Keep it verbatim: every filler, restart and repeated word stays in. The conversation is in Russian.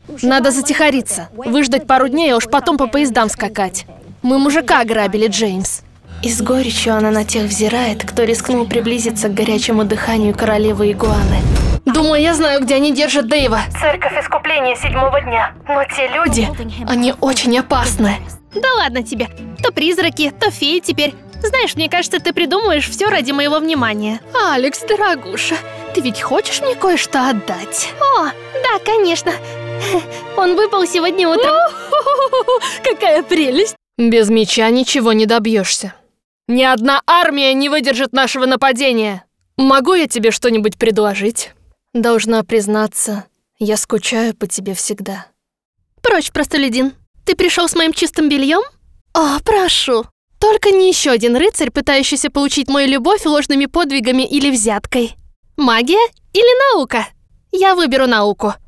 Надо затихариться, выждать пару дней, а уж потом по поездам скакать. Мы мужика ограбили, Джеймс. И с горечью она на тех взирает, кто рискнул приблизиться к горячему дыханию королевы игуаны. Думаю, я знаю, где они держат Дэйва. Церковь искупления седьмого дня. Но те люди, они очень опасны. Да ладно тебе. То призраки, то феи теперь. Знаешь, мне кажется, ты придумываешь все ради моего внимания. Алекс, дорогуша, ты ведь хочешь мне кое-что отдать? О, да, конечно. Он выпал сегодня утром. Какая прелесть! Без меча ничего не добьешься. Ни одна армия не выдержит нашего нападения. Могу я тебе что-нибудь предложить? Должна признаться, я скучаю по тебе всегда. Прочь, простолюдин. Ты пришел с моим чистым бельем? О, прошу. Только не еще один рыцарь, пытающийся получить мою любовь ложными подвигами или взяткой. Магия или наука? Я выберу науку.